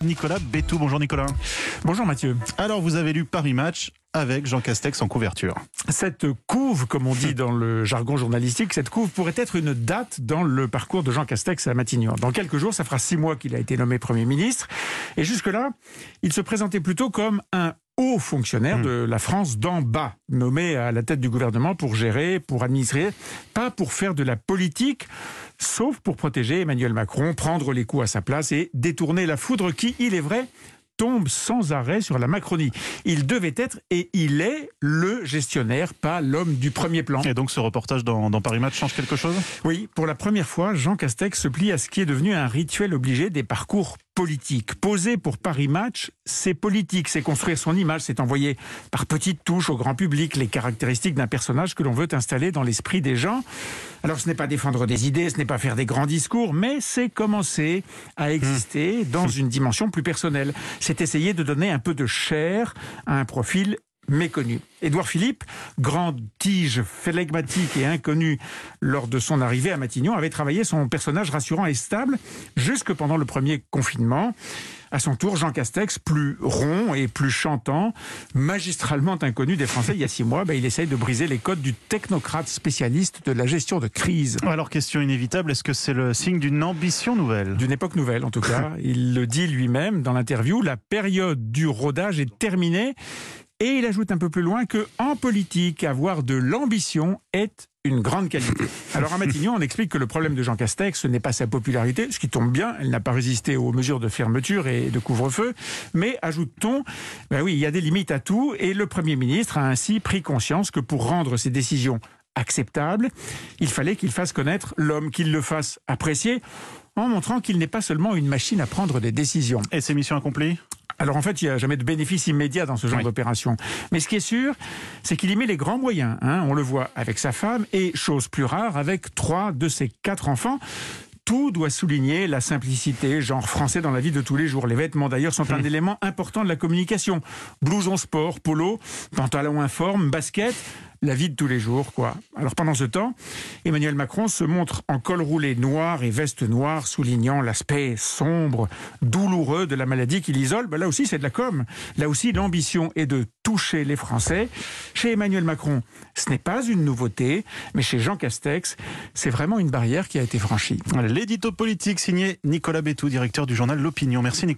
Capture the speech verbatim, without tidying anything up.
Nicolas Bétou. Bonjour Nicolas. Bonjour Mathieu. Alors vous avez lu Paris Match avec Jean Castex en couverture. Cette couve, comme on dit dans le jargon journalistique, cette couve pourrait être une date dans le parcours de Jean Castex à Matignon. Dans quelques jours, ça fera six mois qu'il a été nommé Premier ministre. Et jusque-là, il se présentait plutôt comme un haut fonctionnaire mmh. de la France d'en bas, nommé à la tête du gouvernement pour gérer, pour administrer, pas pour faire de la politique, sauf pour protéger Emmanuel Macron, prendre les coups à sa place et détourner la foudre qui, il est vrai, tombe sans arrêt sur la Macronie. Il devait être, et il est, le gestionnaire, pas l'homme du premier plan. Et donc ce reportage dans, dans Paris Match change quelque chose ? Oui, pour la première fois, Jean Castex se plie à ce qui est devenu un rituel obligé des parcours politiques. Poser pour Paris Match, c'est politique, c'est construire son image, c'est envoyer par petites touches au grand public les caractéristiques d'un personnage que l'on veut installer dans l'esprit des gens. Alors ce n'est pas défendre des idées, ce n'est pas faire des grands discours, mais c'est commencer à exister mmh. dans une dimension plus personnelle. C'est essayer de donner un peu de chair à un profil méconnu. Édouard Philippe, grande tige flegmatique et inconnu lors de son arrivée à Matignon, avait travaillé son personnage rassurant et stable jusque pendant le premier confinement. À son tour, Jean Castex, plus rond et plus chantant, magistralement inconnu des Français il y a six mois, ben, il essaye de briser les codes du technocrate spécialiste de la gestion de crise. Alors, question inévitable, est-ce que c'est le signe d'une ambition nouvelle ? D'une époque nouvelle, en tout cas. Il le dit lui-même dans l'interview, la période du rodage est terminée. Et il ajoute un peu plus loin que, en politique, avoir de l'ambition est une grande qualité. Alors à Matignon, on explique que le problème de Jean Castex, ce n'est pas sa popularité, ce qui tombe bien, elle n'a pas résisté aux mesures de fermeture et de couvre-feu, mais ajoute-t-on, ben oui, il y a des limites à tout, et le Premier ministre a ainsi pris conscience que pour rendre ses décisions acceptables, il fallait qu'il fasse connaître l'homme, qu'il le fasse apprécier, en montrant qu'il n'est pas seulement une machine à prendre des décisions. Et c'est mission accomplie ? Alors en fait, il n'y a jamais de bénéfice immédiat dans ce genre oui. d'opération. Mais ce qui est sûr, c'est qu'il y met les grands moyens. Hein. On le voit avec sa femme et, chose plus rare, avec trois de ses quatre enfants. Tout doit souligner la simplicité, genre français dans la vie de tous les jours. Les vêtements d'ailleurs sont mmh. un élément important de la communication. Blouson sport, polo, pantalon informe, basket... La vie de tous les jours, quoi. Alors pendant ce temps, Emmanuel Macron se montre en col roulé noir et veste noire, soulignant l'aspect sombre, douloureux de la maladie qui l'isole. Ben là aussi, c'est de la com. Là aussi, l'ambition est de toucher les Français. Chez Emmanuel Macron, ce n'est pas une nouveauté, mais chez Jean Castex, c'est vraiment une barrière qui a été franchie. L'édito politique signé Nicolas Bétou, directeur du journal L'Opinion. Merci Nicolas.